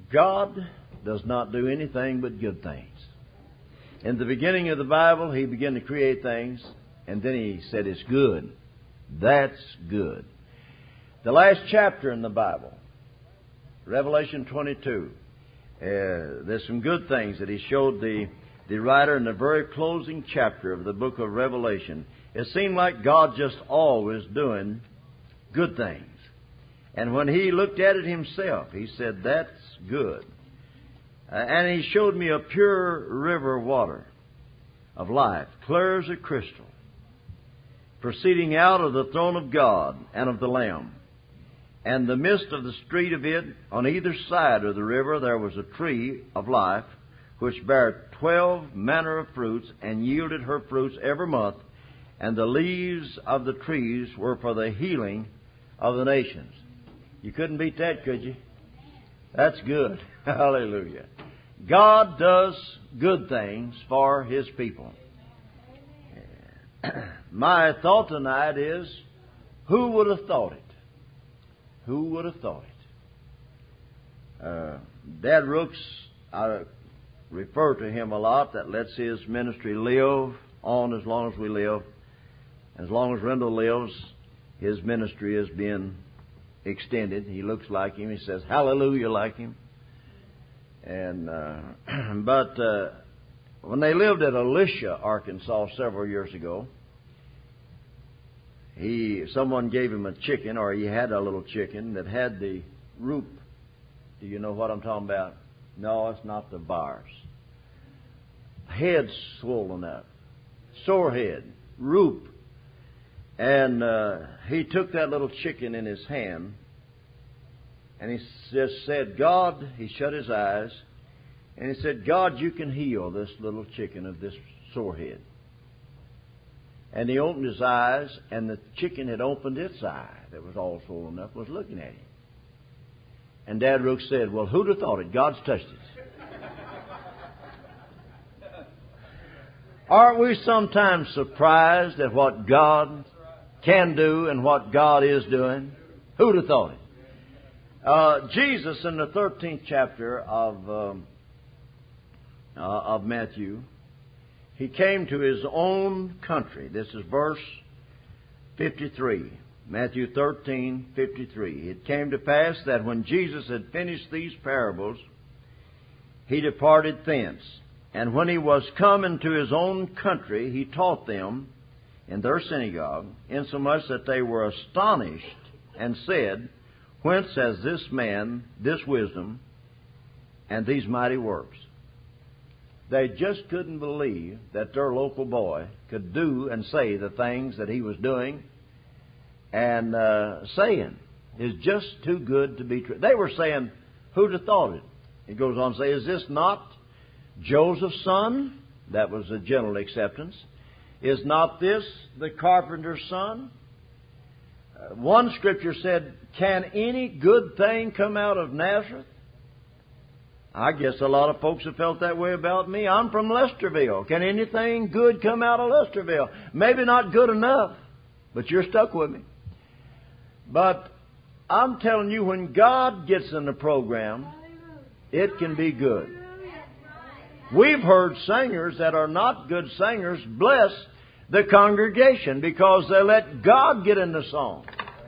God does not do anything but good things. In the beginning of the Bible, He began to create things, and then He said, it's good. That's good. The last chapter in the Bible, Revelation 22, there's some good things that He showed the writer in the very closing chapter of the book of Revelation. It seemed like God just always doing good things. And when He looked at it Himself, He said, that's good. And He showed me a pure river of water of life, clear as a crystal, proceeding out of the throne of God and of the Lamb. And the midst of the street of it, on either side of the river, there was a tree of life, which bare 12 manner of fruits, and yielded her fruits every month. And the leaves of the trees were for the healing of the nations. You couldn't beat that, could you? That's good. Hallelujah. God does good things for His people. My thought tonight is, who would have thought it? Who would have thought it? Dad Rooks, I refer to him a lot. That lets his ministry live on as long as we live. As long as Rendell lives, his ministry is being extended. He looks like him. He says hallelujah like him. And but when they lived at Alicia, Arkansas, several years ago, someone gave him a chicken, or he had a little chicken that had the root. Do you know what I'm talking about? No, it's not the virus. Head swollen up, sore head, root. And he took that little chicken in his hand, and he just said, God, he shut his eyes, and he said, God, you can heal this little chicken of this sore head. And he opened his eyes, and the chicken had opened its eye that was all swollen up, was looking at him. And Dad Rooks said, well, who'd have thought it? God's touched it. Aren't we sometimes surprised at what God can do and what God is doing? Who'd have thought it? Jesus, in the 13th chapter of Matthew, He came to His own country. This is verse 53. Matthew 13:53. It came to pass that when Jesus had finished these parables, He departed thence. And when He was come into His own country, He taught them in their synagogue, insomuch that they were astonished, and said, whence has this man this wisdom and these mighty works? They just couldn't believe that their local boy could do and say the things that he was doing and saying. Is just too good to be true. They were saying, who'd have thought it? It goes on to say, is this not Joseph's son? That was a general acceptance. Is not this the carpenter's son? One scripture said, can any good thing come out of Nazareth? I guess a lot of folks have felt that way about me. I'm from Lesterville. Can anything good come out of Lesterville? Maybe not good enough, but you're stuck with me. But I'm telling you, when God gets in the program, it can be good. We've heard singers that are not good singers bless the congregation because they let God get in the song.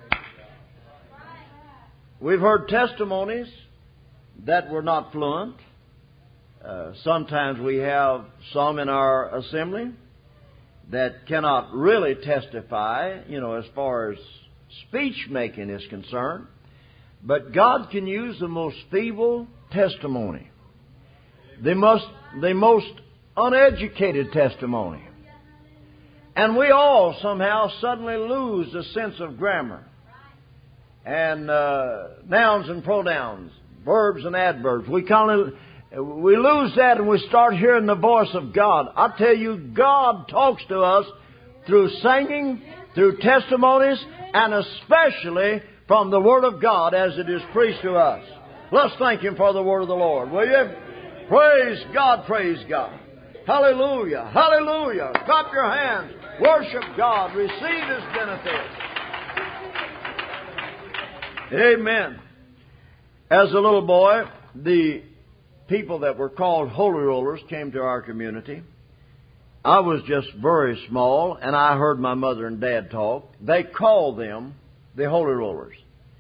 We've heard testimonies that were not fluent. Sometimes we have some in our assembly that cannot really testify, as far as speech making is concerned. But God can use the most feeble testimony, the most uneducated testimony. And we all somehow suddenly lose the sense of grammar and nouns and pronouns, verbs and adverbs. We lose that and we start hearing the voice of God. I tell you, God talks to us through singing, through testimonies, and especially from the Word of God as it is preached to us. Let's thank Him for the Word of the Lord, will you? Praise God, praise God. Hallelujah, hallelujah. Clap your hands. Worship God. Receive His benefits. Amen. As a little boy, the people that were called Holy Rollers came to our community, I was just very small, and I heard my mother and dad talk. They called them the Holy Rollers.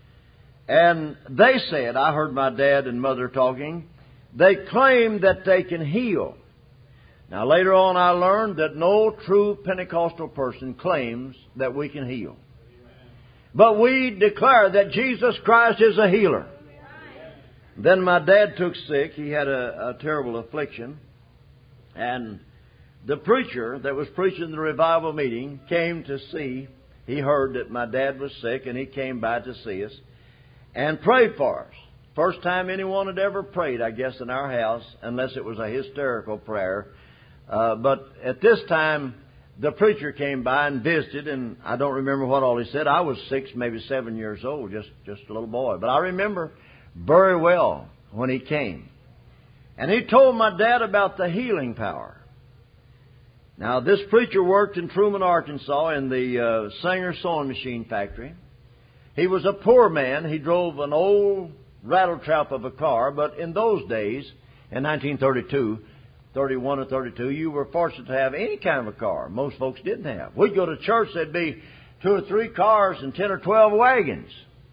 And they said, I heard my dad and mother talking, they claim that they can heal. Now, later on, I learned that no true Pentecostal person claims that we can heal. But we declare that Jesus Christ is a healer. Then my dad took sick. He had a terrible affliction. And the preacher that was preaching the revival meeting came to see. He heard that my dad was sick, and he came by to see us and prayed for us. First time anyone had ever prayed, I guess, in our house, unless it was a hysterical prayer. But at this time, the preacher came by and visited, and I don't remember what all he said. I was 6, maybe 7 years old, just a little boy. But I remember very well when he came. And he told my dad about the healing power. Now, this preacher worked in Truman, Arkansas, in the Singer sewing machine factory. He was a poor man. He drove an old rattletrap of a car, but in those days, in 1932, 31 or 32, you were fortunate to have any kind of a car. Most folks didn't have. We'd go to church, there'd be 2 or 3 cars and 10 or 12 wagons.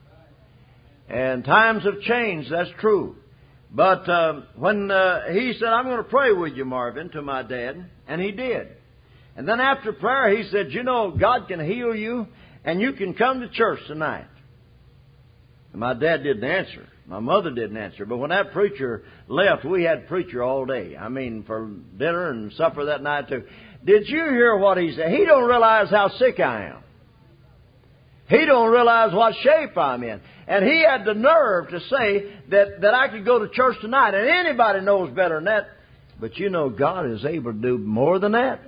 And times have changed, that's true. But when he said, I'm going to pray with you, Marvin, to my dad, and he did. And then after prayer, he said, you know, God can heal you, and you can come to church tonight. And my dad didn't answer. My mother didn't answer. But when that preacher left, we had preacher all day. I mean, for dinner and supper that night too. Did you hear what he said? He don't realize how sick I am. He don't realize what shape I'm in. And he had the nerve to say that I could go to church tonight. And anybody knows better than that. But you know, God is able to do more than that.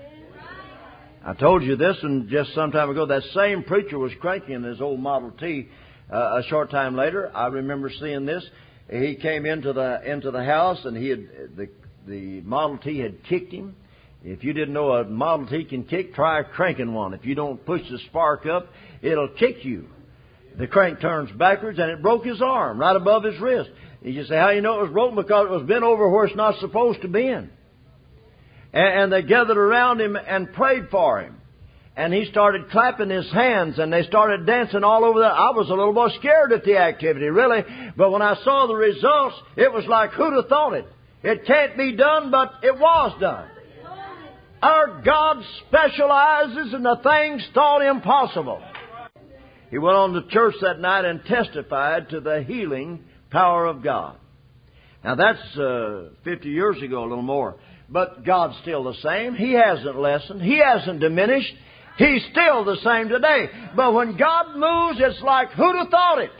I told you this one just some time ago. That same preacher was cranking his old Model T. A short time later, I remember seeing this. He came into the house, and the Model T had kicked him. If you didn't know a Model T can kick, try cranking one. If you don't push the spark up, it'll kick you. The crank turns backwards, and it broke his arm right above his wrist. You say, how you know it was broken? Because it was bent over where it's not supposed to bend. And they gathered around him and prayed for him. And he started clapping his hands, and they started dancing all over that. I was a little boy scared at the activity, really. But when I saw the results, it was like, who'd have thought it? It can't be done, but it was done. Our God specializes in the things thought impossible. He went on to church that night and testified to the healing power of God. Now, that's 50 years ago, a little more. But God's still the same. He hasn't lessened. He hasn't diminished. He's still the same today. But when God moves, it's like, who'd have thought it?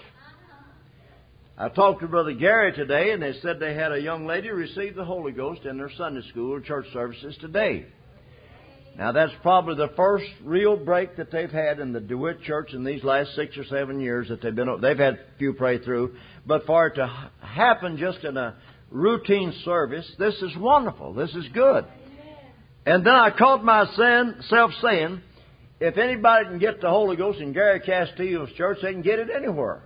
I talked to Brother Gary today, and they said they had a young lady receive the Holy Ghost in their Sunday school or church services today. Now, that's probably the first real break that they've had in the DeWitt Church in these last 6 or 7 years that they've had a few pray through. But for it to happen just in a routine service, this is wonderful. This is good. And then I caught myself saying, if anybody can get the Holy Ghost in Gary Castillo's church, they can get it anywhere.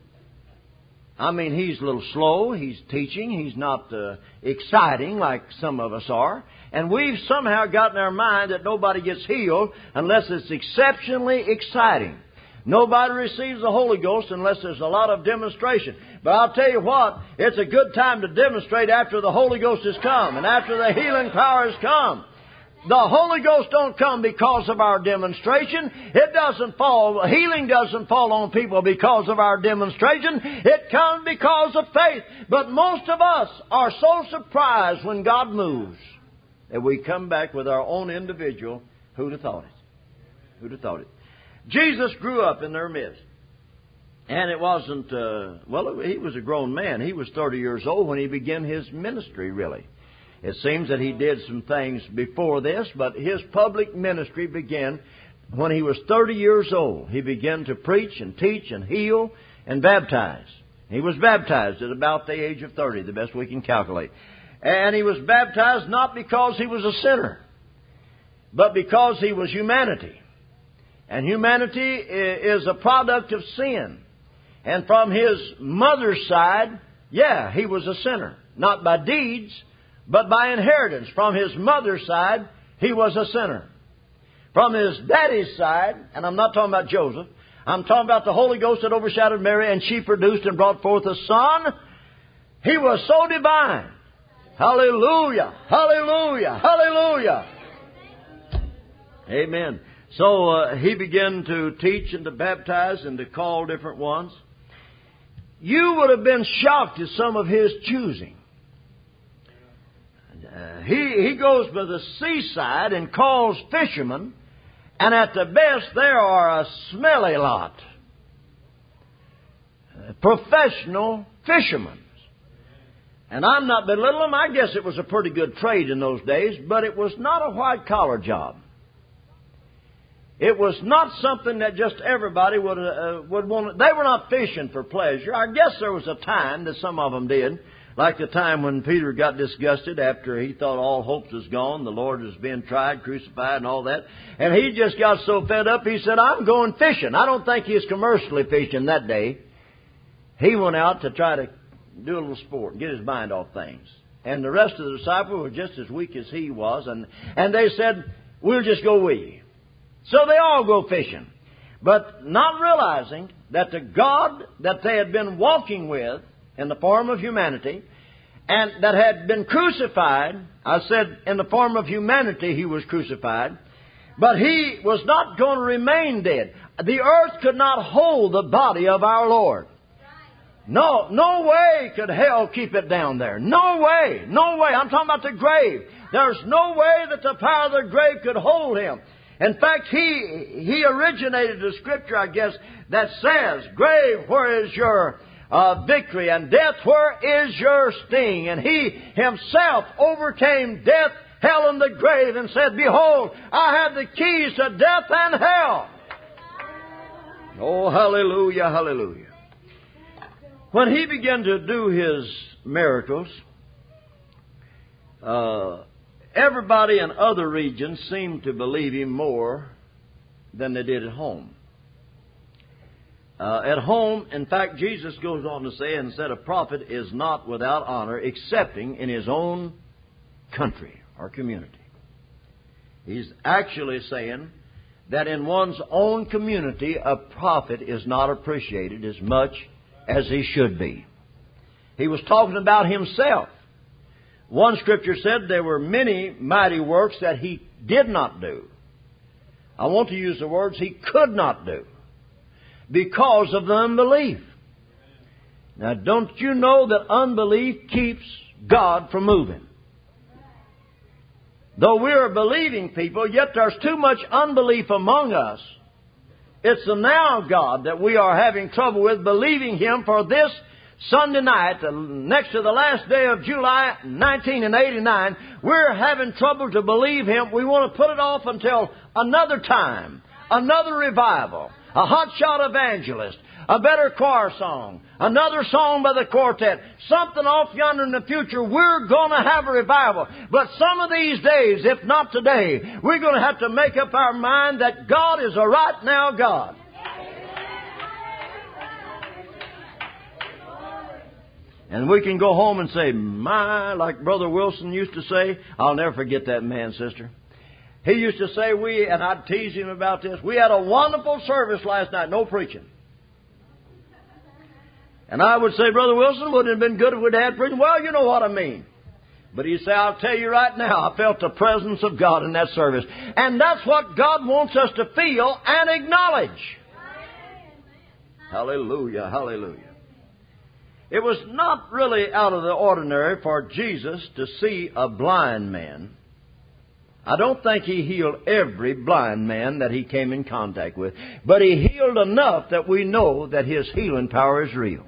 I mean, he's a little slow. He's teaching. He's not exciting like some of us are. And we've somehow got in our mind that nobody gets healed unless it's exceptionally exciting. Nobody receives the Holy Ghost unless there's a lot of demonstration. But I'll tell you what, it's a good time to demonstrate after the Holy Ghost has come and after the healing power has come. The Holy Ghost don't come because of our demonstration. Healing doesn't fall on people because of our demonstration. It comes because of faith. But most of us are so surprised when God moves that we come back with our own individual, who'd have thought it? Who'd have thought it? Jesus grew up in their midst. And it wasn't, he was a grown man. He was 30 years old when he began his ministry, really. It seems that he did some things before this, but his public ministry began when he was 30 years old. He began to preach and teach and heal and baptize. He was baptized at about the age of 30, the best we can calculate. And he was baptized not because he was a sinner, but because he was humanity. And humanity is a product of sin. And from his mother's side, Yeah, he was a sinner. Not by deeds, but by inheritance. From his mother's side, he was a sinner. From his daddy's side, and I'm not talking about Joseph, I'm talking about the Holy Ghost that overshadowed Mary, and she produced and brought forth a son. He was so divine. Hallelujah! Hallelujah! Hallelujah! Amen. So he began to teach and to baptize and to call different ones. You would have been shocked at some of his choosing. He goes by the seaside and calls fishermen, and at the best they are a smelly lot. Professional fishermen. And I'm not belittling them. I guess it was a pretty good trade in those days, but it was not a white-collar job. It was not something that just everybody would want. They were not fishing for pleasure. I guess there was a time that some of them did, like the time when Peter got disgusted after he thought all hope was gone, the Lord was being tried, crucified, and all that. And he just got so fed up, he said, I'm going fishing. I don't think he was commercially fishing that day. He went out to try to do a little sport and get his mind off things. And the rest of the disciples were just as weak as he was. And they said, we'll just go with you. So they all go fishing. But not realizing that the God that they had been walking with in the form of humanity and that had been crucified, I said in the form of humanity he was crucified, but he was not going to remain dead. The earth could not hold the body of our Lord. No way could hell keep it down there. No way. I'm talking about the grave. There's no way that the power of the grave could hold him. In fact, he originated the scripture, I guess, that says, grave, where is your victory? And death, where is your sting? And he himself overcame death, hell, and the grave and said, behold, I have the keys to death and hell. Oh, hallelujah, hallelujah. When he began to do his miracles, everybody in other regions seemed to believe him more than they did at home. At home, in fact, Jesus goes on to say and said, a prophet is not without honor excepting in his own country or community. He's actually saying that in one's own community, a prophet is not appreciated as much as he should be. He was talking about himself. One scripture said there were many mighty works that he did not do. I want to use the words he could not do because of the unbelief. Now, don't you know that unbelief keeps God from moving? Though we are believing people, yet there's too much unbelief among us. It's the now God that we are having trouble with, believing Him for this Sunday night, next to the last day of July 1989. We're having trouble to believe Him. We want to put it off until another time, another revival, a hotshot evangelist, a better choir song, another song by the quartet, something off yonder in the future. We're going to have a revival. But some of these days, if not today, we're going to have to make up our mind that God is a right now God. And we can go home and say, my, like Brother Wilson used to say. I'll never forget that man, sister. He used to say, and I'd tease him about this, we had a wonderful service last night, no preaching. And I would say, Brother Wilson, wouldn't it have been good if we'd had preaching? Well, you know what I mean. But he'd say, I'll tell you right now, I felt the presence of God in that service. And that's what God wants us to feel and acknowledge. Hallelujah, hallelujah. It was not really out of the ordinary for Jesus to see a blind man. I don't think He healed every blind man that He came in contact with. But He healed enough that we know that His healing power is real.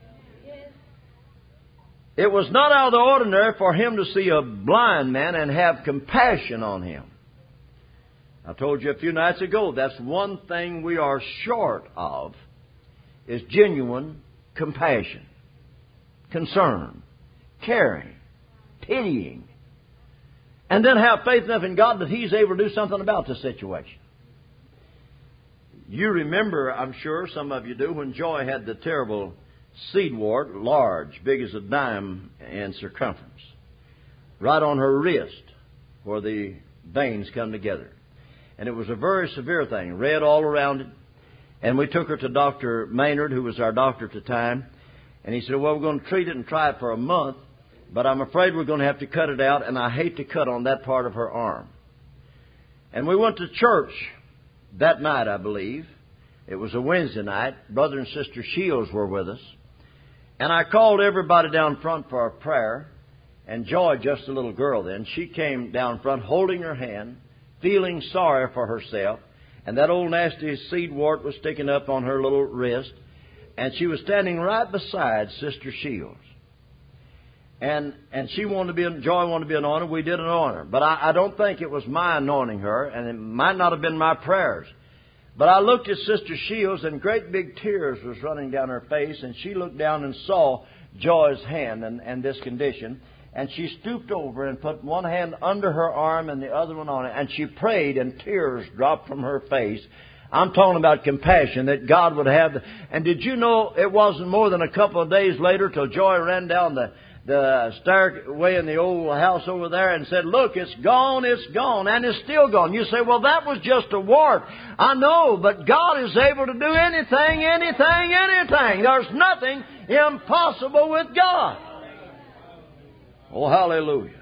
It was not out of the ordinary for Him to see a blind man and have compassion on him. I told you a few nights ago, that's one thing we are short of, is genuine compassion, concern, caring, pitying. And then have faith enough in God that He's able to do something about the situation. You remember, I'm sure some of you do, when Joy had the terrible seed wart, large, big as a dime in circumference, right on her wrist where the veins come together. And it was a very severe thing, red all around it. And we took her to Dr. Maynard, who was our doctor at the time. And he said, well, we're going to treat it and try it for a month, but I'm afraid we're going to have to cut it out, and I hate to cut on that part of her arm. And we went to church that night, I believe. It was a Wednesday night. Brother and Sister Shields were with us. And I called everybody down front for a prayer. And Joy, just a little girl then, she came down front holding her hand, feeling sorry for herself. And that old nasty seed wart was sticking up on her little wrist. And she was standing right beside Sister Shields. And Joy wanted to be anointed. We did anoint her. But I don't think it was my anointing her, and it might not have been my prayers. But I looked at Sister Shields, and great big tears was running down her face, and she looked down and saw Joy's hand and this condition. And she stooped over and put one hand under her arm and the other one on it, and she prayed, and tears dropped from her face. I'm talking about compassion that God would have. And did you know it wasn't more than a couple of days later till Joy ran down the stairway in the old house over there and said, look, it's gone, and it's still gone. You say, well, that was just a wart. I know, but God is able to do anything. There's nothing impossible with God. Oh, hallelujah.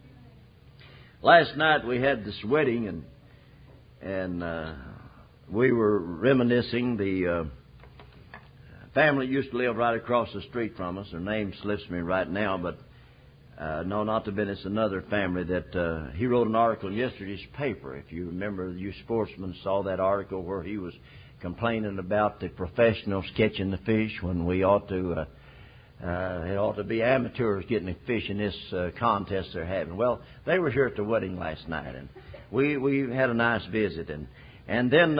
Last night we had this wedding, and we were reminiscing. The family used to live right across the street from us. Their name slips me right now, but no, not the business. Another family that he wrote an article in yesterday's paper. If you remember, you sportsmen saw that article where he was complaining about the professionals catching the fish when we ought to. It ought to be amateurs getting the fish in this contest they're having. Well, they were here at the wedding last night, and we had a nice visit, and then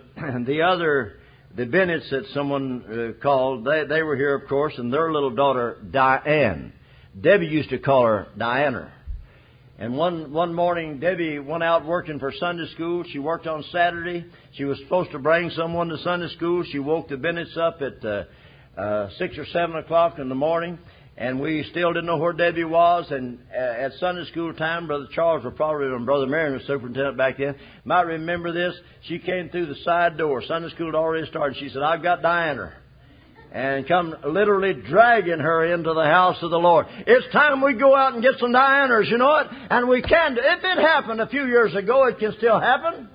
the Bennetts that someone called, they were here, of course, and their little daughter, Diane. Debbie used to call her Diana. And one morning, Debbie went out working for Sunday school. She worked on Saturday. She was supposed to bring someone to Sunday school. She woke the Bennetts up at 6 or 7 o'clock in the morning, and we still didn't know where Debbie was. And at Sunday school time, Brother Charles, or probably when Brother Marion was superintendent back then, might remember this. She came through the side door. Sunday school had already started. She said, I've got Diana. And come literally dragging her into the house of the Lord. It's time we go out and get some Dianas, you know it? And we can. If it happened a few years ago, it can still happen.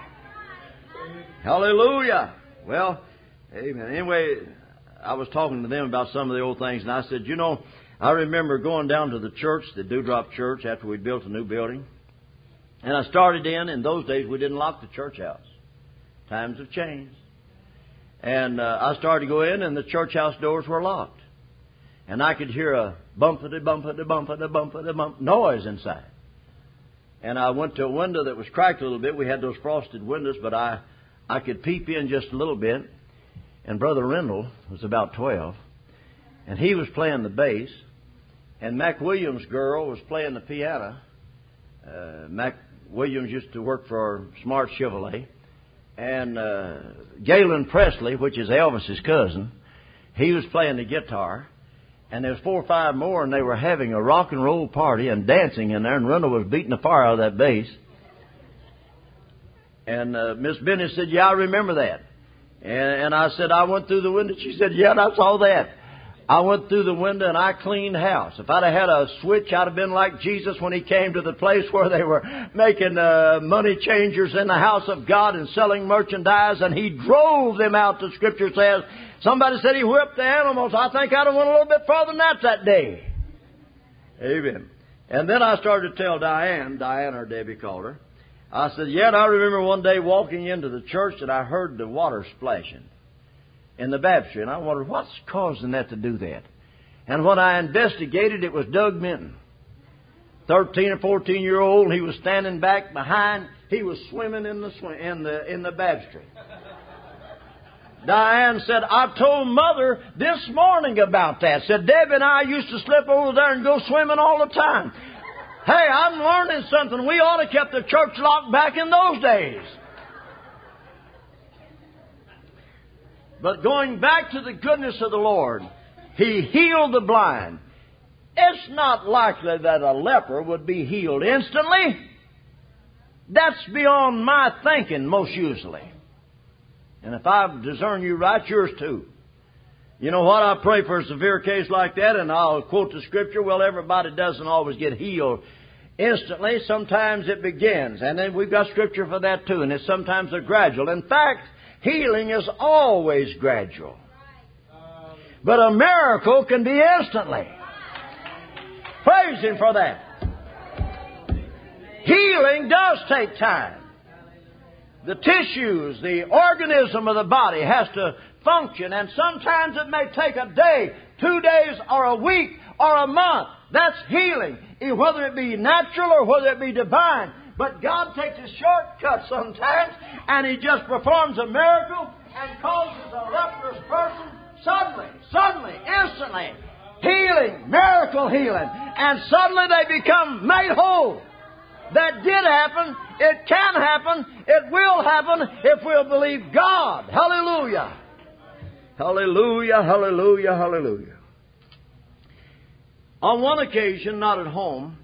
Hallelujah. Well, amen. Anyway, I was talking to them about some of the old things, and I said, you know, I remember going down to the church, the Dewdrop Church, after we built a new building. And I started in those days we didn't lock the church house. Times have changed. And I started to go in, and the church house doors were locked. And I could hear a bumpity-bumpity-bumpity-bumpity-bump noise inside. And I went to a window that was cracked a little bit. We had those frosted windows, but I could peep in just a little bit. And Brother Rendell was about 12, and he was playing the bass, and Mac Williams' girl was playing the piano. Mac Williams used to work for Smart Chevrolet, and Galen Presley, which is Elvis's cousin, he was playing the guitar, and there was 4 or 5 more, and they were having a rock and roll party and dancing in there, and Rendell was beating the fire out of that bass. And Miss Bennett said, yeah, I remember that. And I said, I went through the window. She said, yeah, I saw that. I went through the window and I cleaned house. If I'd have had a switch, I'd have been like Jesus when he came to the place where they were making money changers in the house of God and selling merchandise, and he drove them out, the Scripture says. Somebody said he whipped the animals. I think I'd have went a little bit further than that day. Amen. And then I started to tell Diane, or Debbie called her, I said, yet I remember one day walking into the church and I heard the water splashing in the baptistry. And I wondered, what's causing that to do that? And when I investigated, it was Doug Minton, 13 or 14-year-old, and he was standing back behind. He was swimming in the baptistry. Diane said, I told Mother this morning about that. Said, Debbie and I used to slip over there and go swimming all the time. Hey, I'm learning something. We ought to keep the church locked back in those days. But going back to the goodness of the Lord, He healed the blind. It's not likely that a leper would be healed instantly. That's beyond my thinking most usually. And if I discern you right, yours too. You know what? I pray for a severe case like that, and I'll quote the Scripture. Well, everybody doesn't always get healed instantly. Sometimes it begins. And then we've got Scripture for that too. And it's sometimes a gradual. In fact, healing is always gradual. But a miracle can be instantly. Praise Him for that. Healing does take time. The tissues, the organism of the body has to function, and sometimes it may take a day, 2 days, or a week, or a month. That's healing, whether it be natural or whether it be divine. But God takes a shortcut sometimes, and He just performs a miracle and causes a leprous person suddenly, instantly, healing, miracle healing, and suddenly they become made whole. That did happen. It can happen. It will happen if we'll believe God. Hallelujah. Hallelujah, hallelujah, hallelujah. On one occasion, not at home,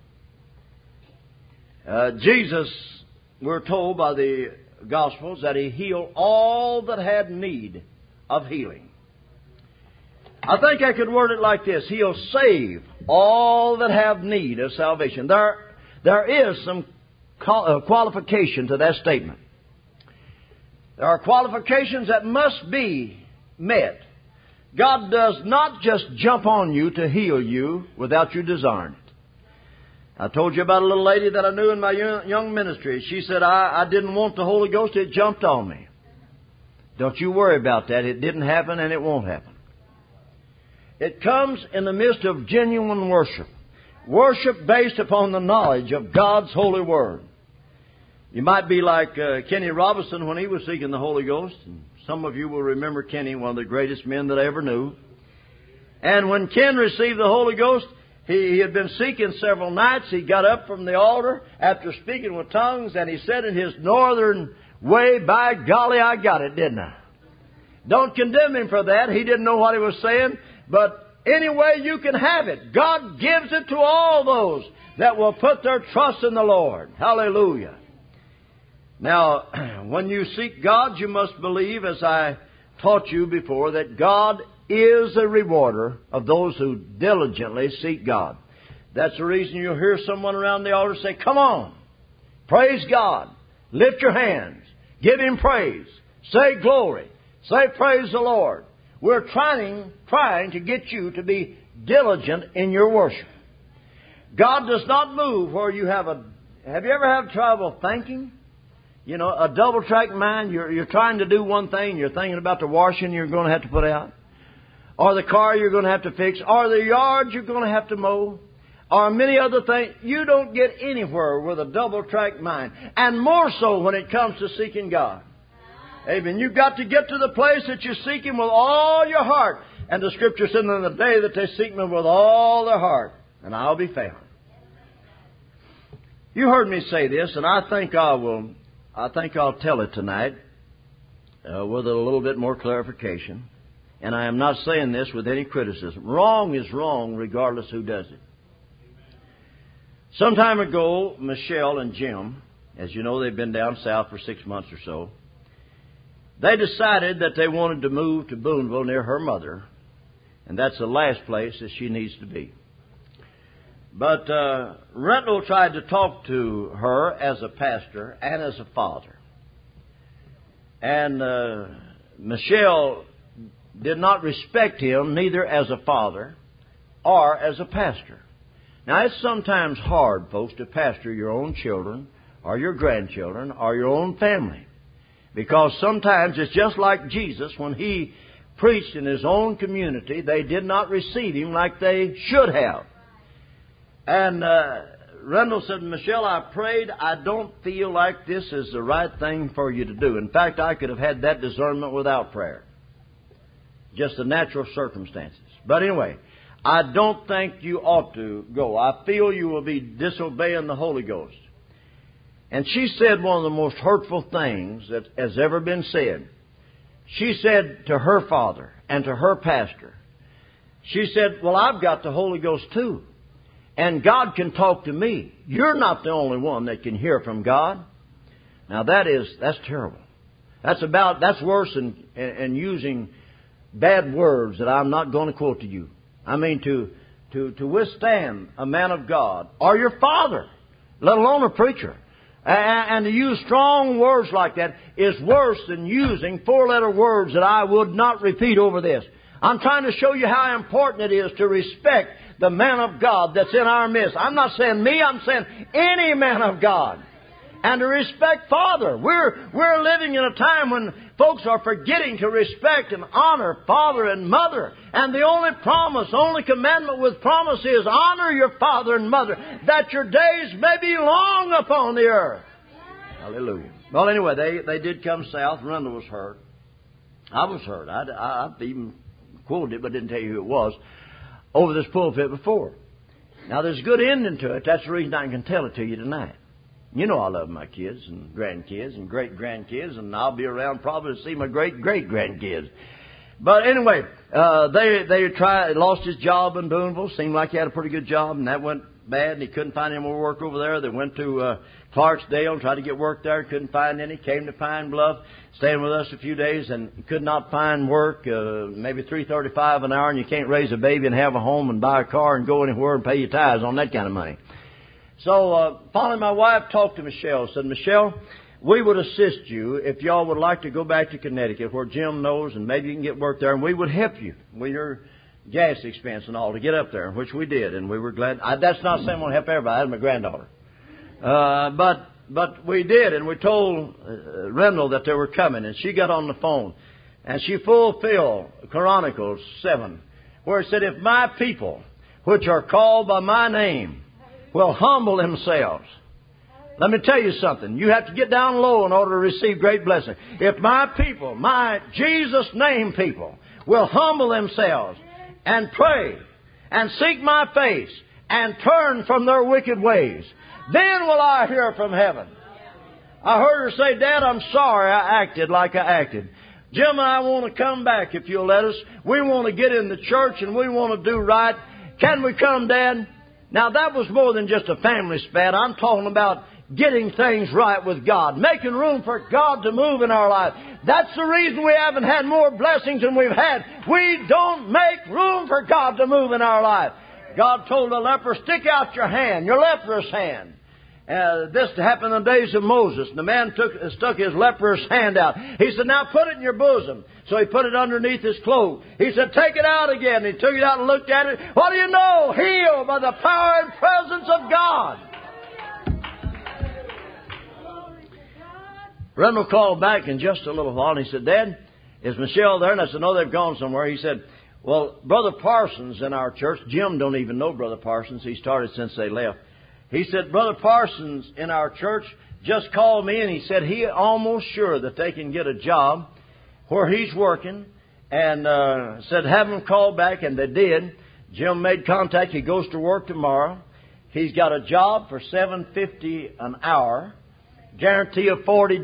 Jesus, we're told by the Gospels, that He healed all that had need of healing. I think I could word it like this. He'll save all that have need of salvation. There is some qualification to that statement. There are qualifications that must be met. God does not just jump on you to heal you without you desiring it. I told you about a little lady that I knew in my young ministry. She said, I didn't want the Holy Ghost. It jumped on me. Don't you worry about that. It didn't happen and it won't happen. It comes in the midst of genuine worship. Worship based upon the knowledge of God's holy word. You might be like Kenny Robinson when he was seeking the Holy Ghost. And some of you will remember Kenny, one of the greatest men that I ever knew. And when Ken received the Holy Ghost, he had been seeking several nights. He got up from the altar after speaking with tongues, and he said in his northern way, by golly, I got it, didn't I? Don't condemn him for that. He didn't know what he was saying. But anyway, you can have it. God gives it to all those that will put their trust in the Lord. Hallelujah. Now, when you seek God, you must believe, as I taught you before, that God is a rewarder of those who diligently seek God. That's the reason you'll hear someone around the altar say, come on, praise God, lift your hands, give Him praise, say glory, say praise the Lord. We're trying to get you to be diligent in your worship. God does not move where you have you ever had trouble thinking? You know, a double-track mind, you're trying to do one thing, you're thinking about the washing you're going to have to put out, or the car you're going to have to fix, or the yard you're going to have to mow, or many other things. You don't get anywhere with a double-track mind, and more so when it comes to seeking God. Amen. You've got to get to the place that you seek Him with all your heart. And the Scripture said, in the day that they seek Me with all their heart, and I'll be found. You heard me say this, and I think I'll tell it tonight with a little bit more clarification. And I am not saying this with any criticism. Wrong is wrong regardless who does it. Some time ago, Michelle and Jim, as you know, they've been down south for 6 months or so. They decided that they wanted to move to Boonville near her mother. And that's the last place that she needs to be. But Rentlow tried to talk to her as a pastor and as a father. And Michelle did not respect him neither as a father or as a pastor. Now, it's sometimes hard, folks, to pastor your own children or your grandchildren or your own family. Because sometimes it's just like Jesus when He preached in His own community. They did not receive Him like they should have. And Randall said, Michelle, I prayed. I don't feel like this is the right thing for you to do. In fact, I could have had that discernment without prayer. Just the natural circumstances. But anyway, I don't think you ought to go. I feel you will be disobeying the Holy Ghost. And she said one of the most hurtful things that has ever been said. She said to her father and to her pastor, She said, well, I've got the Holy Ghost too. And God can talk to me. You're not the only one that can hear from God. Now that's terrible. That's worse than using bad words that I'm not going to quote to you. I mean, to withstand a man of God or your father, let alone a preacher. And to use strong words like that is worse than using four-letter words that I would not repeat over this. I'm trying to show you how important it is to respect the man of God that's in our midst. I'm not saying me, I'm saying any man of God. And to respect Father. We're living in a time when folks are forgetting to respect and honor Father and Mother. And the only commandment with promise is honor your Father and Mother, that your days may be long upon the earth. Hallelujah. Well, anyway, they did come south. Rundle was hurt. I was hurt. I've even quoted it, but didn't tell you who it was, over this pulpit before. Now, there's a good ending to it. That's the reason I can tell it to you tonight. You know I love my kids and grandkids and great-grandkids, and I'll be around probably to see my great-great-grandkids. But anyway, they lost his job in Boonville. Seemed like he had a pretty good job, and that went bad, and he couldn't find any more work over there. They went to Clarksdale and tried to get work there. Couldn't find any. Came to Pine Bluff, staying with us a few days, and could not find work. Maybe $3.35 an hour, and you can't raise a baby and have a home and buy a car and go anywhere and pay your tithes on that kind of money. So finally my wife talked to Michelle, said, Michelle, we would assist you if y'all would like to go back to Connecticut where Jim knows, and maybe you can get work there, and we would help you with your gas expense and all to get up there, which we did, and we were glad. That's not saying we'll help everybody. That's my granddaughter. But we did, and we told Rendell that they were coming, and she got on the phone, and she fulfilled Chronicles 7, where it said, if my people, which are called by my name, will humble themselves. Let me tell you something. You have to get down low in order to receive great blessing. If my people, my Jesus name people, will humble themselves and pray and seek my face and turn from their wicked ways, then will I hear from heaven. I heard her say, Dad, I'm sorry I acted like I acted. Jim and I want to come back if you'll let us. We want to get in the church and we want to do right. Can we come, Dad? Now, that was more than just a family spat. I'm talking about getting things right with God, making room for God to move in our life. That's the reason we haven't had more blessings than we've had. We don't make room for God to move in our life. God told the leper, stick out your hand, your leprous hand. This happened in the days of Moses. The man stuck his leprous hand out. He said, now put it in your bosom. So he put it underneath his cloak. He said, take it out again. He took it out and looked at it. What do you know? Healed by the power and presence of God. Rendell called back in just a little while and he said, Dad, is Michelle there? And I said, no, they've gone somewhere. He said, well, Brother Parsons in our church, Jim don't even know Brother Parsons. He started since they left. He said, Brother Parsons in our church just called me and he said he almost sure that they can get a job where he's working, and said have him call back, and they did. Jim made contact. He goes to work tomorrow. He's got a job for $7.50 an hour, guarantee of 40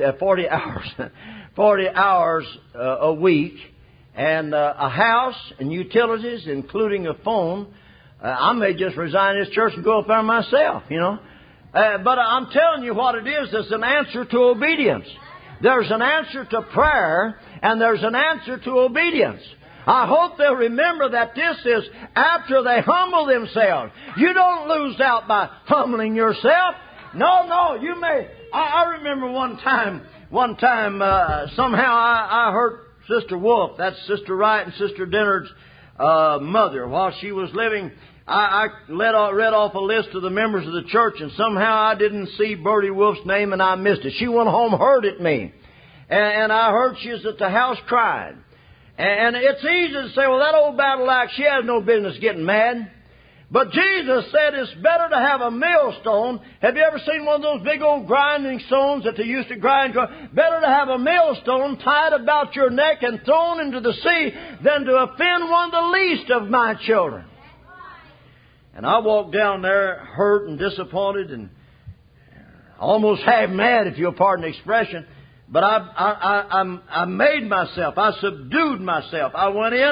hours a week, and a house and utilities, including a phone. I may just resign this church and go up there myself, you know. But I'm telling you what it is. It's an answer to obedience. There's an answer to prayer, and there's an answer to obedience. I hope they'll remember that this is after they humble themselves. You don't lose out by humbling yourself. No, you may. I remember one time, somehow I heard Sister Wolf, that's Sister Wright and Sister Dennard's mother, while she was living. I read off a list of the members of the church, and somehow I didn't see Bertie Wolf's name, and I missed it. She went home, heard at me, and I heard she was at the house crying. And it's easy to say, well, that old battle axe, she has no business getting mad. But Jesus said it's better to have a millstone. Have you ever seen one of those big old grinding stones that they used to grind? Better to have a millstone tied about your neck and thrown into the sea than to offend one of the least of my children. And I walked down there hurt and disappointed and almost half mad, if you'll pardon the expression. But I made myself. I subdued myself. I went in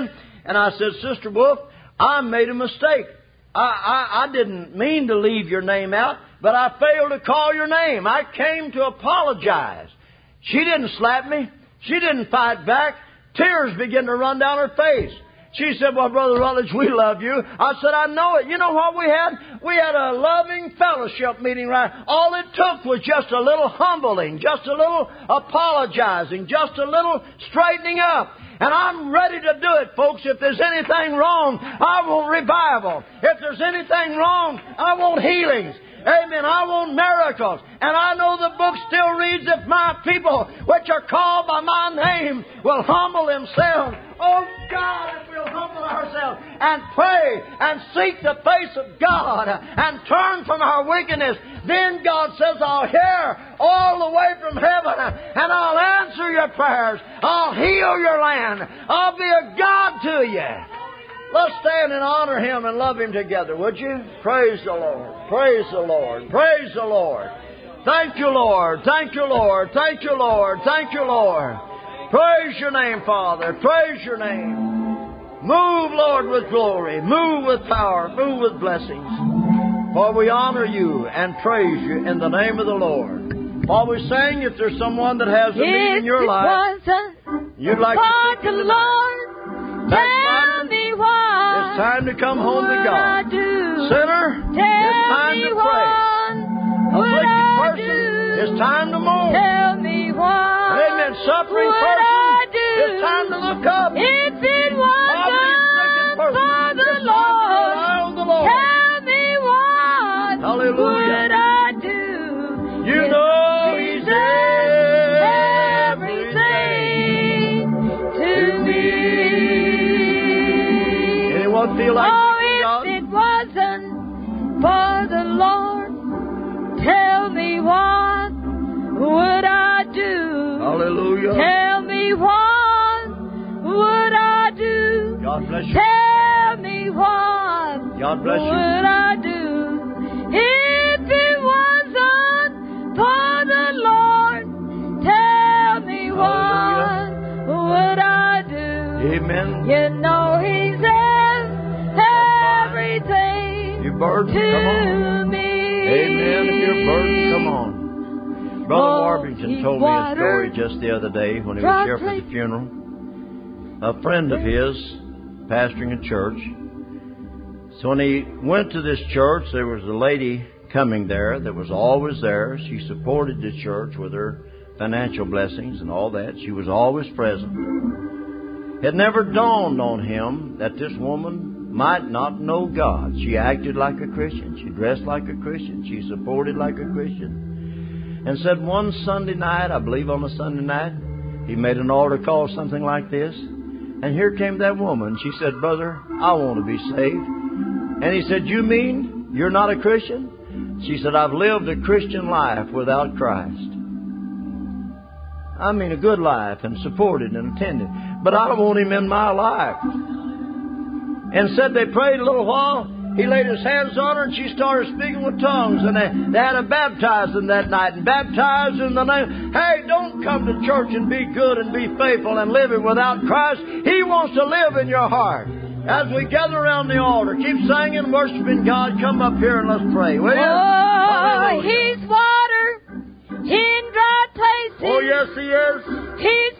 And I said, Sister Wolf, I made a mistake. I didn't mean to leave your name out, but I failed to call your name. I came to apologize. She didn't slap me. She didn't fight back. Tears began to run down her face. She said, well, Brother Rutledge, we love you. I said, I know it. You know what we had? We had a loving fellowship meeting, right? All it took was just a little humbling, just a little apologizing, just a little straightening up. And I'm ready to do it, folks. If there's anything wrong, I want revival. If there's anything wrong, I want healings. Amen. I want miracles. And I know the book still reads, if my people, which are called by my name, will humble themselves. Oh God, if we'll humble ourselves and pray and seek the face of God and turn from our wickedness, then God says, I'll hear all the way from heaven and I'll answer your prayers. I'll heal your land. I'll be a God to you. Let's stand and honor Him and love Him together, would you? Praise the Lord. Praise the Lord. Praise the Lord. Thank you, Lord. Thank you, Lord. Thank you, Lord. Thank you, Lord. Praise your name, Father. Praise your name. Move, Lord, with glory. Move with power. Move with blessings. For we honor you and praise you in the name of the Lord. While we sing, if there's someone that has a need in your life, you'd like to seek Him tonight. Tell me what it's time to come home to God. Sinner, Tell it's time to pray. Afflicted person, it's time to mourn. Tell me what Amen. Suffering person, it's time to look up. If it wasn't for the Lord, tell me what would I do? You know He's everything to me. Anyone feel like seeking God? If it wasn't for the Lord, tell me what would I do? Hallelujah. Tell me what would I do? God bless you. Tell me what God bless you. would I do? If it wasn't for the Lord, tell me what would I do? Amen. You know He's everything Your burden, come on. to me. Amen. If your burden, come on. Brother Warbington told me a story just the other day when he was here for the funeral. A friend of his, pastoring a church. So when he went to this church, there was a lady coming there that was always there. She supported the church with her financial blessings and all that. She was always present. It never dawned on him that this woman might not know God. She acted like a Christian. She dressed like a Christian. She supported like a Christian. And said one Sunday night, I believe on a Sunday night, he made an altar call, something like this. And here came that woman. She said, Brother, I want to be saved. And he said, You mean you're not a Christian? She said, I've lived a Christian life without Christ. I mean a good life and supported and attended. But I want Him in my life. And said they prayed a little while. He laid his hands on her and she started speaking with tongues. And they had her baptizing that night. And baptized in the name. Hey, don't come to church and be good and be faithful and live it without Christ. He wants to live in your heart. As we gather around the altar, keep singing, worshiping God. Come up here and let's pray, will you? Oh, He's water in dry places. Oh, yes, He is. He's